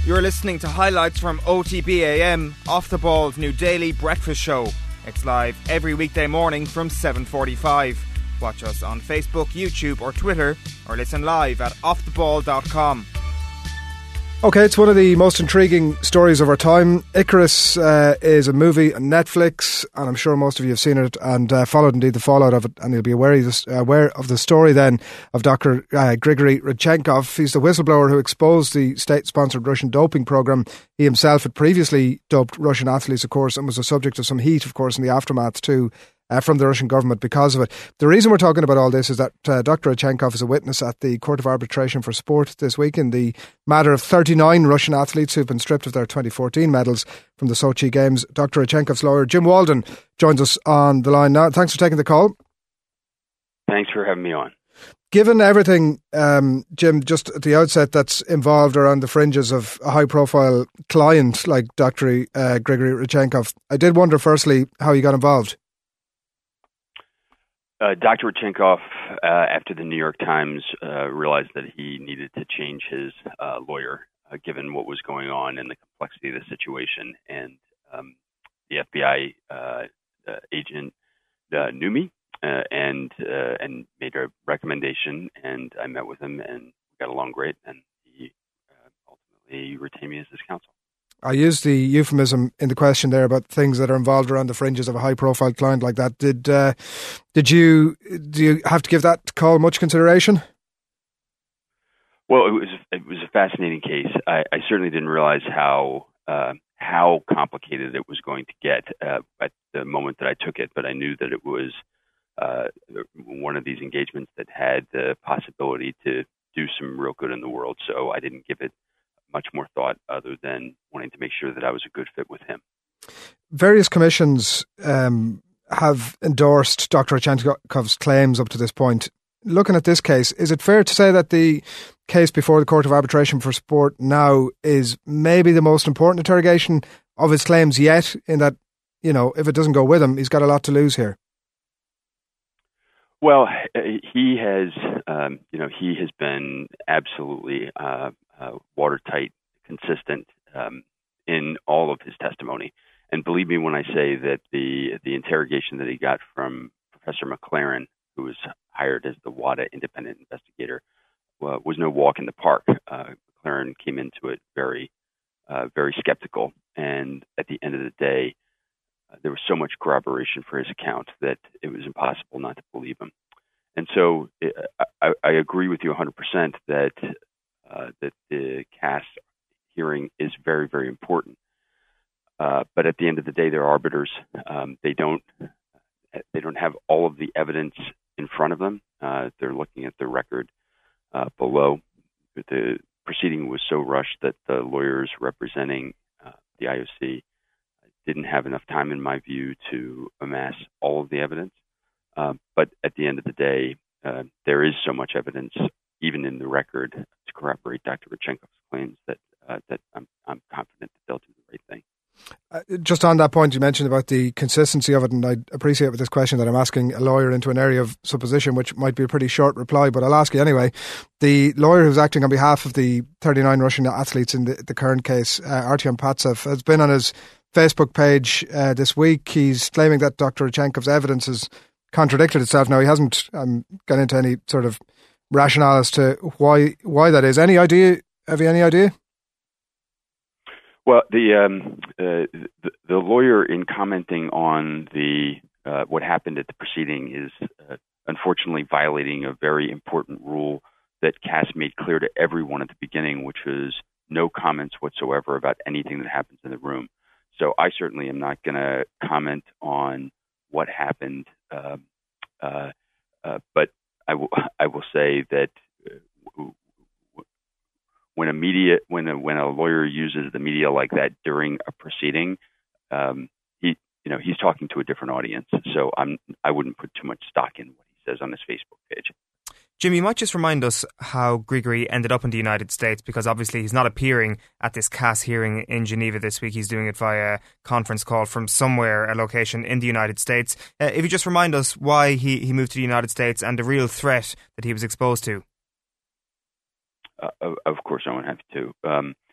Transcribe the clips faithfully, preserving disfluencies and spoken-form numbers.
You're listening to highlights from O T B A M, Off the Ball's new daily breakfast show. It's live every weekday morning from seven forty-five. Watch us on Facebook, YouTube or Twitter, or listen live at off the ball dot com. Okay, it's one of the most intriguing stories of our time. Icarus uh, is a movie on Netflix, and I'm sure most of you have seen it and uh, followed indeed the fallout of it, and you'll be aware of, this, uh, aware of the story then of Doctor Uh, Grigory Rodchenkov. He's the whistleblower who exposed the state-sponsored Russian doping program. He himself had previously doped Russian athletes, of course, and was the subject of some heat, of course, in the aftermath too. Uh, from the Russian government because of it. The reason we're talking about all this is that uh, Doctor Rodchenkov is a witness at the Court of Arbitration for Sport this week in the matter of thirty-nine Russian athletes who've been stripped of their twenty fourteen medals from the Sochi Games. Doctor Rodchenkov's lawyer, Jim Walden, joins us on the line now. Thanks for taking the call. Thanks for having me on. Given everything, um, Jim, just at the outset that's involved around the fringes of a high-profile client like Doctor Uh, Grigory Rodchenkov, I did wonder firstly how you got involved. Uh, Doctor Rodchenkov, uh, after the New York Times uh, realized that he needed to change his uh, lawyer, uh, given what was going on and the complexity of the situation, and um, the F B I uh, uh, agent uh, knew me uh, and uh, and made a recommendation, and I met with him and got along great, and he uh, ultimately retained me as his counsel. I used the euphemism in the question there about things that are involved around the fringes of a high-profile client like that. Did uh, did you do you have to give that call much consideration? Well, it was it was a fascinating case. I, I certainly didn't realize how uh, how complicated it was going to get uh, at the moment that I took it, but I knew that it was uh, one of these engagements that had the possibility to do some real good in the world. So I didn't give it much more thought other than wanting to make sure that I was a good fit with him. Various commissions um, have endorsed Doctor Rodchenkov's claims up to this point. Looking at this case, is it fair to say that the case before the Court of Arbitration for Sport now is maybe the most important interrogation of his claims yet, in that, you know, if it doesn't go with him, he's got a lot to lose here? Well, he has, um, you know, he has been absolutely uh, uh, watertight, consistent um, in all of his testimony. And believe me when I say that the the interrogation that he got from Professor McLaren, who was hired as the WADA independent investigator, uh, was no walk in the park. Uh, McLaren came into it very, uh, very skeptical. And at the end of the day, Uh, there was so much corroboration for his account that it was impossible not to believe him. And so it, I, I agree with you one hundred percent that uh, that the C A S hearing is very, very important. Uh, but at the end of the day, they're arbiters. Um, they don't they don't have all of the evidence in front of them. Uh, they're looking at the record uh, below. The proceeding was so rushed that the lawyers representing uh, the I O C didn't have enough time, in my view, to amass all of the evidence. Uh, but at the end of the day, uh, there is so much evidence, even in the record, to corroborate Doctor Rodchenkov's claims that uh, that I'm, I'm confident that they'll do the right thing. Uh, just on that point, you mentioned about the consistency of it, and I appreciate with this question that I'm asking a lawyer into an area of supposition, which might be a pretty short reply, but I'll ask you anyway. The lawyer who's acting on behalf of the thirty-nine Russian athletes in the, the current case, uh, Artyom Patsev, has been on his Facebook page uh, this week. He's claiming that Doctor Rodchenkov's evidence has contradicted itself. Now, he hasn't um, gone into any sort of rationale as to why why that is. Any idea? Have you any idea? Well, the um, uh, the, the lawyer, in commenting on the uh, what happened at the proceeding, is uh, unfortunately violating a very important rule that C A S made clear to everyone at the beginning, which was no comments whatsoever about anything that happens in the room. So I certainly am not going to comment on what happened, uh, uh, uh, but I will. I will say that uh, when a media, when a when a lawyer uses the media like that during a proceeding, um, he, you know, he's talking to a different audience. So I'm. I wouldn't put too much stock in what he says on his Facebook page. Jim, you might just remind us how Grigory ended up in the United States, because obviously he's not appearing at this C A S hearing in Geneva this week. He's doing it via conference call from somewhere, a location in the United States. Uh, if you just remind us why he, he moved to the United States and the real threat that he was exposed to. Uh, of course, I won't have to. Um,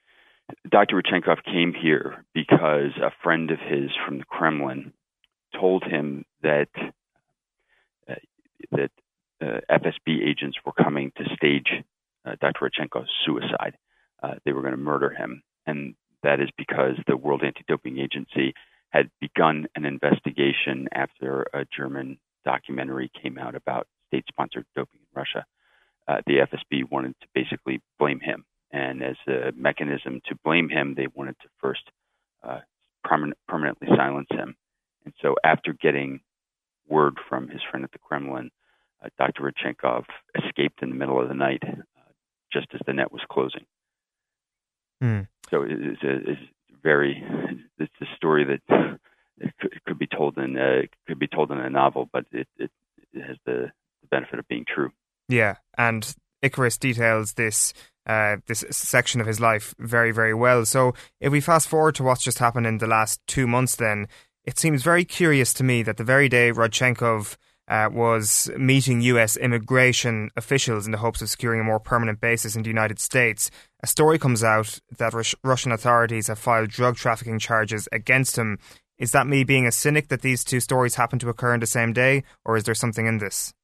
Doctor Rodchenkov came here because a friend of his from the Kremlin told him that uh, that uh, F S B agents were coming to stage uh, Doctor Rodchenkov's suicide. Uh, they were going to murder him, and that is because the World Anti-Doping Agency had begun an investigation after a German documentary came out about state-sponsored doping in Russia. Uh, the F S B wanted to basically blame him. And as a mechanism to blame him, they wanted to first uh, permanent, permanently silence him. And so after getting word from his friend at the Kremlin, uh, Doctor Rodchenkov escaped in the middle of the night, uh, just as the net was closing. Mm. So it's, a, it's very, it's a story that it could, it could be told in uh, could be told in a novel, but it, it, it has the benefit of being true. Yeah, and Icarus details this uh, this section of his life very, very well. So if we fast forward to what's just happened in the last two months, then it seems very curious to me that the very day Rodchenkov uh, was meeting U S immigration officials in the hopes of securing a more permanent basis in the United States, a story comes out that Rus- Russian authorities have filed drug trafficking charges against him. Is that me being a cynic that these two stories happen to occur on the same day, or is there something in this?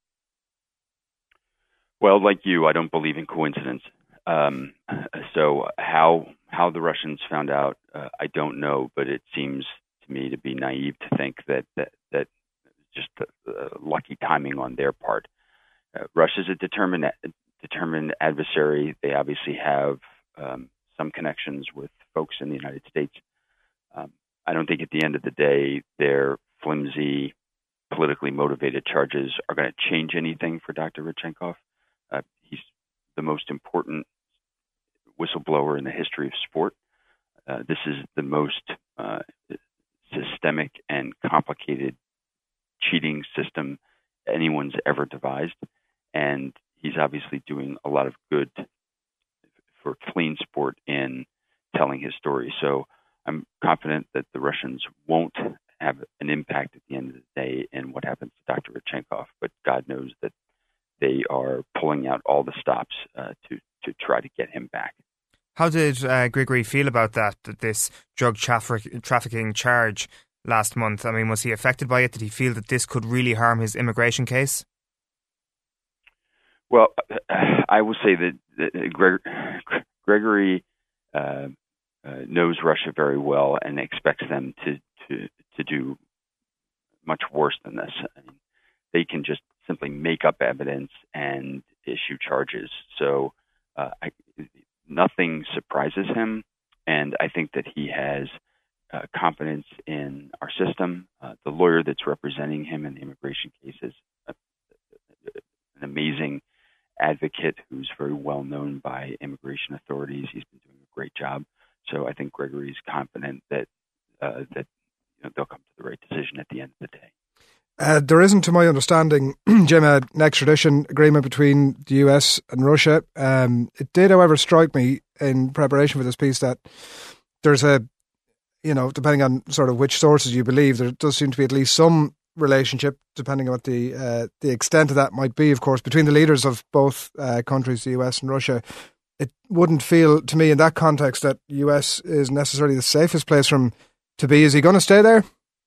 Well, like you, I don't believe in coincidence. Um, so how how the Russians found out, uh, I don't know, but it seems to me to be naive to think that that, that just uh, lucky timing on their part. Uh, Russia's a determined determined adversary. They obviously have um, some connections with folks in the United States. Um, I don't think at the end of the day their flimsy, politically motivated charges are going to change anything for Doctor Rodchenkov. Uh, he's the most important whistleblower in the history of sport. Uh, this is the most uh, systemic and complicated cheating system anyone's ever devised. And he's obviously doing a lot of good for clean sport in telling his story. So I'm confident that the Russians won't have an impact at the end of the day in what happens to Doctor Rodchenkov, but God knows that they are pulling out all the stops uh, to, to try to get him back. How did uh, Grigory feel about that, this drug traffic- trafficking charge last month? I mean, was he affected by it? Did he feel that this could really harm his immigration case? Well, I will say that, that Greg- Grigory uh, uh, knows Russia very well and expects them to, to, to do much worse than this. I mean, they can just simply make up evidence and issue charges. So uh, I, nothing surprises him, and I think that he has uh, confidence in our system. Uh, the lawyer that's representing him in the immigration case is a, an amazing advocate who's very well known by immigration authorities. He's been doing a great job. So I think Grigory's confident that uh, that you know, they'll come to the right decision at the end of the day. Uh, there isn't, to my understanding, Jim, an extradition agreement between the U S and Russia. Um, it did, however, strike me in preparation for this piece that there's a, you know, depending on sort of which sources you believe, there does seem to be at least some relationship, depending on what the uh, the extent of that might be, of course, between the leaders of both uh, countries, the U S and Russia. It wouldn't feel to me in that context that the U S is necessarily the safest place for him to be. Is he going to stay there?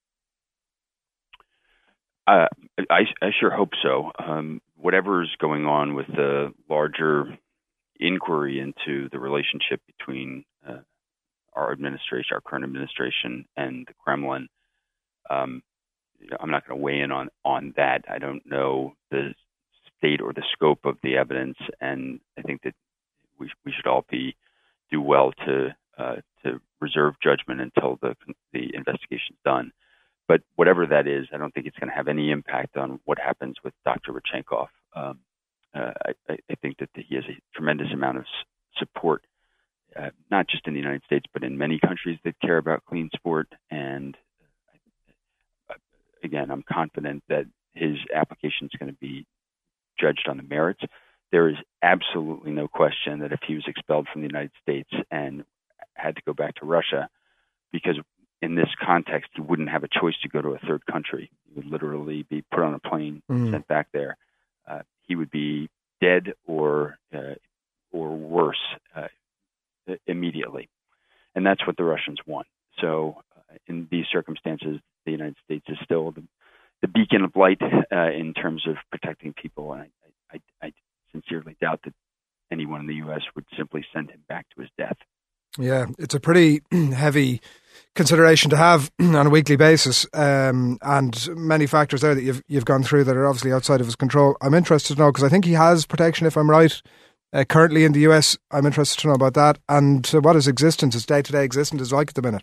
Uh, I, I sure hope so. Um, whatever's going on with the larger inquiry into the relationship between uh, our administration, our current administration, and the Kremlin, um, you know, I'm not going to weigh in on, on that. I don't know the state or the scope of the evidence, and I think that we we should all be do well to uh, to reserve judgment until the the investigation's done. But whatever that is, I don't think it's going to have any impact on what happens with Doctor Rodchenkov. Um, uh, I, I think that he has a tremendous amount of s- support, uh, not just in the United States, but in many countries that care about clean sport. And uh, again, I'm confident that his application is going to be judged on the merits. There is absolutely no question that if he was expelled from the United States and had to go back to Russia, because in this context, he wouldn't have a choice to go to a third country. He would literally be put on a plane, mm. sent back there. Uh, he would be dead or uh, or worse uh, immediately. and that's what the Russians want. So uh, in these circumstances, the United States is still the, the beacon of light uh, in terms of protecting people, and I, I, I sincerely doubt that anyone in the U S would simply send him back to his death. Yeah, it's a pretty heavy consideration to have on a weekly basis, um, and many factors there that you've you've gone through that are obviously outside of his control. I'm interested to know, because I think he has protection, if I'm right, uh, currently in the U S. I'm interested to know about that and uh, what his existence, his day-to-day existence is like at the minute.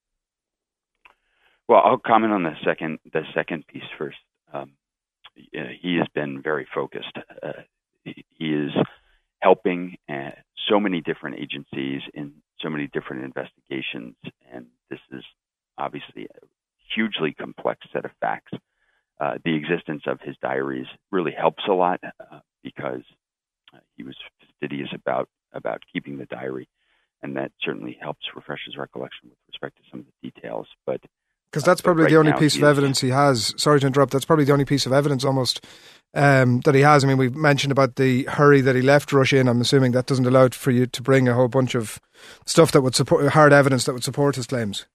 Well, I'll comment on the second the second piece first. Um, he has been very focused. Uh, he, he is helping uh, so many different agencies in so many different investigations, and this is obviously a hugely complex set of facts. Uh, the existence of his diaries really helps a lot uh, because uh, he was fastidious about about keeping the diary, and that certainly helps refresh his recollection with respect to some of the details. But because that's probably right the only now, piece of is, evidence he has. Sorry to interrupt. That's probably the only piece of evidence almost um, that he has. I mean, we've mentioned about the hurry that he left Russia in. I'm assuming that doesn't allow for you to bring a whole bunch of stuff that would support, hard evidence that would support his claims.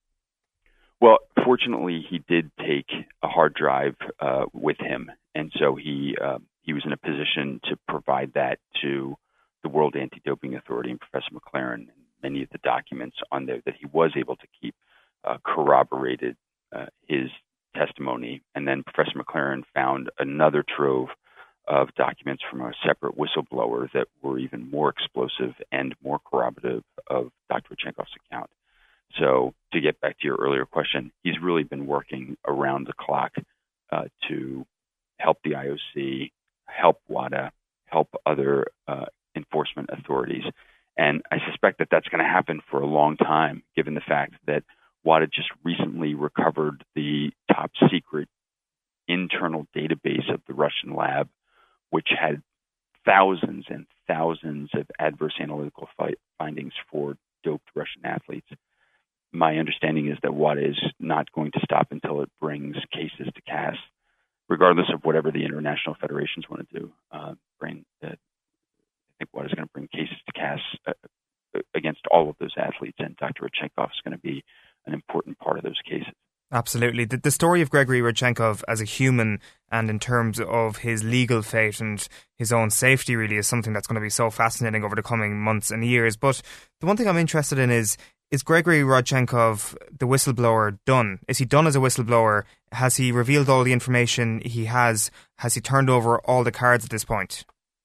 Well, fortunately, he did take a hard drive uh, with him, and so he uh, he was in a position to provide that to the World Anti-Doping Authority and Professor McLaren. And many of the documents on there that he was able to keep Uh, corroborated uh, his testimony. And then Professor McLaren found another trove of documents from a separate whistleblower that were even more explosive and more corroborative of Doctor Rodchenkov's account. So to get back to your earlier question, he's really been working around the clock uh, to help the I O C, help WADA, help other uh, enforcement authorities. And I suspect that that's going to happen for a long time, given the fact that WADA just recently recovered the top secret internal database of the Russian lab, which had thousands and thousands of adverse analytical fi- findings for doped Russian athletes. My understanding is that WADA is not going to stop until it brings cases to C A S, regardless of whatever the international federations want to do. Uh, bring, uh, I think WADA is going to bring cases to C A S uh, against all of those athletes, and Doctor Rodchenkov is going to be an important part of those cases. Absolutely. The, the story of Gregory Rodchenkov as a human and in terms of his legal fate and his own safety really is something that's going to be so fascinating over the coming months and years. But the one thing I'm interested in is, is Gregory Rodchenkov, the whistleblower, done? Is he done as a whistleblower? Has he revealed all the information he has? Has he turned over all the cards at this point?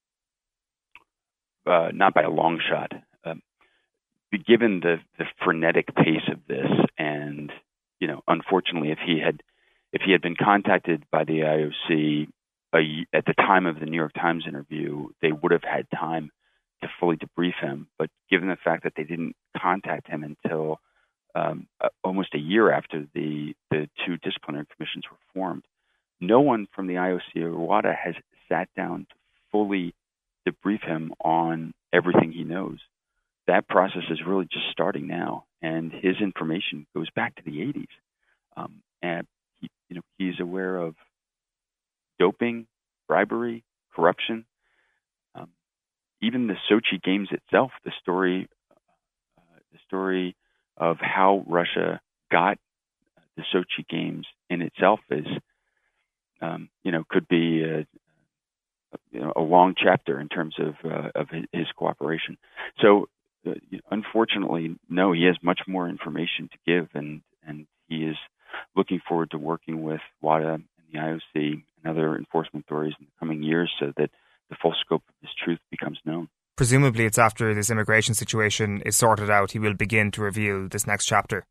Uh, not by a long shot. Um, given the, the frenetic pace of this, and you know, unfortunately, if he had if he had been contacted by the I O C a, at the time of the New York Times interview, they would have had time to fully debrief him. But given the fact that they didn't contact him until um, uh, almost a year after the the two disciplinary commissions were formed, no one from the I O C or WADA has sat down to fully debrief him on everything he knows. That process is really just starting now, and his information goes back to the eighties. Um, and he, you know, he's aware of doping, bribery, corruption, um, even the Sochi Games itself. The story, uh, the story of how Russia got the Sochi Games in itself is, um, you know, could be a, you know, a long chapter in terms of uh, of his cooperation. So. Uh, unfortunately, no, he has much more information to give, and, and he is looking forward to working with WADA and the I O C and other enforcement authorities in the coming years so that the full scope of this truth becomes known. Presumably it's after this immigration situation is sorted out, he will begin to reveal this next chapter.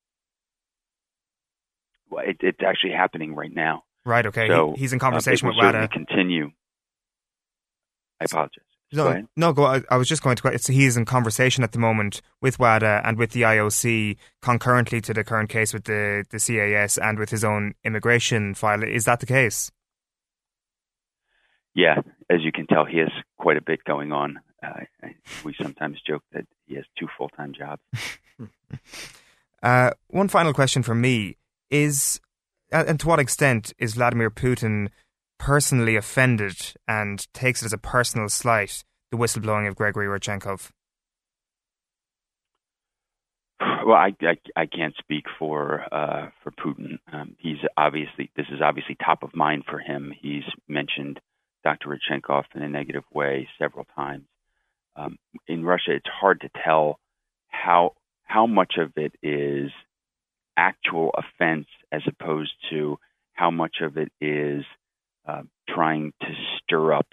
Well, it, it's actually happening right now. Right, okay. So, he, he's in conversation uh, with WADA. Continue. I apologize. No, go no, go. I, I was just going to. It's, he is in conversation at the moment with WADA and with the I O C, concurrently to the current case with the, the C A S and with his own immigration file. Is that the case? Yeah, as you can tell, he has quite a bit going on. Uh, we sometimes joke that he has two full-time jobs. uh, one final question from me is, and to what extent is Vladimir Putin personally offended and takes it as a personal slight, the whistleblowing of Gregory Rodchenkov? well, I, I, I can't speak for uh, for Putin. Um, he's obviously this is obviously top of mind for him. He's mentioned Doctor Rodchenkov in a negative way several times. Um, in Russia, it's hard to tell how how much of it is actual offense as opposed to how much of it is uh, trying to stir up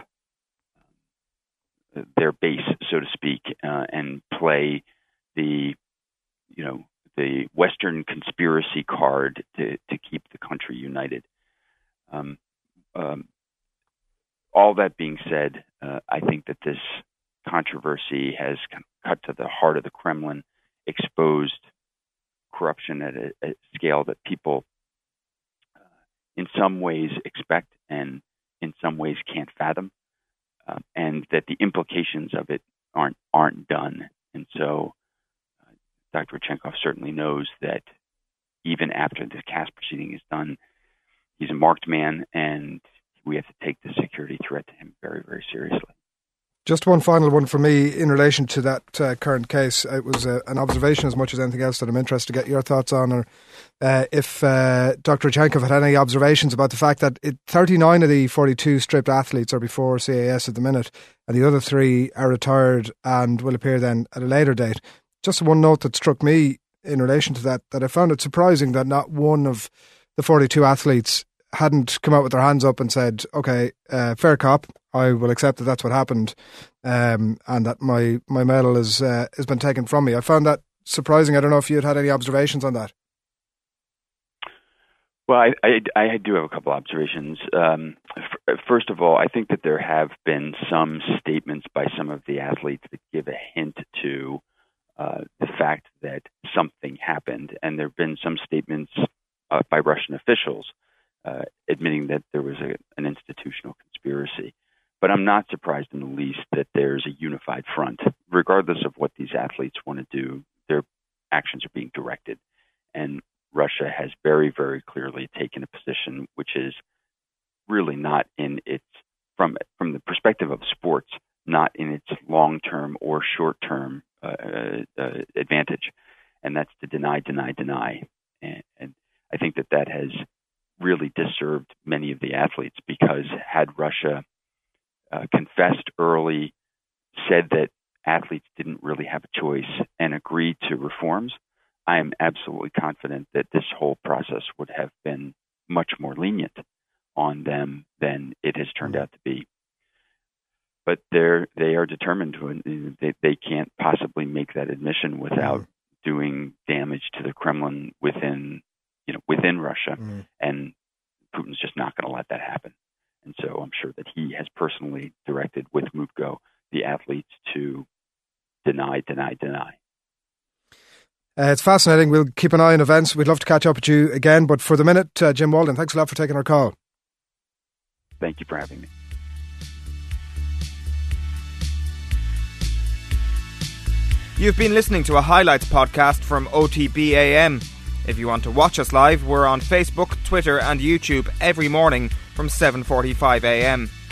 their base, so to speak, uh, and play the you know, the Western conspiracy card to, to keep the country united. Um, um, all that being said, uh, I think that this controversy has cut to the heart of the Kremlin, exposed corruption at a, a scale that people uh, in some ways expect and in some ways can't fathom, uh, and that the implications of it aren't aren't done. And so Doctor Rodchenkov certainly knows that even after the C A S proceeding is done, he's a marked man, and we have to take the security threat to him very, very seriously. Just one final one for me in relation to that uh, current case. It was uh, an observation as much as anything else that I'm interested to get your thoughts on. Or uh, if uh, Doctor Rodchenkov had any observations about the fact that it, thirty-nine of the forty-two stripped athletes are before C A S at the minute, and the other three are retired and will appear then at a later date. Just one note that struck me in relation to that, that I found it surprising that not one of the forty-two athletes hadn't come out with their hands up and said, okay, uh, fair cop, I will accept that that's what happened, um, and that my, my medal is, uh, has been taken from me. I found that surprising. I don't know if you had had any observations on that. Well, I, I, I do have a couple observations. Um, f- first of all, I think that there have been some statements by some of the athletes that give a hint to Uh, the fact that something happened, and there have been some statements uh, by Russian officials uh, admitting that there was a, an institutional conspiracy. But I'm not surprised in the least that there's a unified front. Regardless of what these athletes want to do, their actions are being directed. And Russia has very, very clearly taken a position which is really not in its, from, from the perspective of sports, not in its long-term or short-term Uh, uh, advantage, and that's to deny, deny, deny. And, and I think that that has really disturbed many of the athletes, because had Russia uh, confessed early, said that athletes didn't really have a choice, and agreed to reforms, I am absolutely confident that this whole process would have been much more lenient on them than it has turned out to be. But they're they are determined to. They they can't possibly make that admission without mm. doing damage to the Kremlin within, you know, within Russia, mm. and Putin's just not going to let that happen. And so I'm sure that he has personally directed with Mutko the athletes to deny, deny, deny. Uh, it's fascinating. We'll keep an eye on events. We'd love to catch up with you again, but for the minute, uh, Jim Walden, thanks a lot for taking our call. Thank you for having me. You've been listening to a highlights podcast from O T B A M. If you want to watch us live, we're on Facebook, Twitter and YouTube every morning from seven forty-five a m.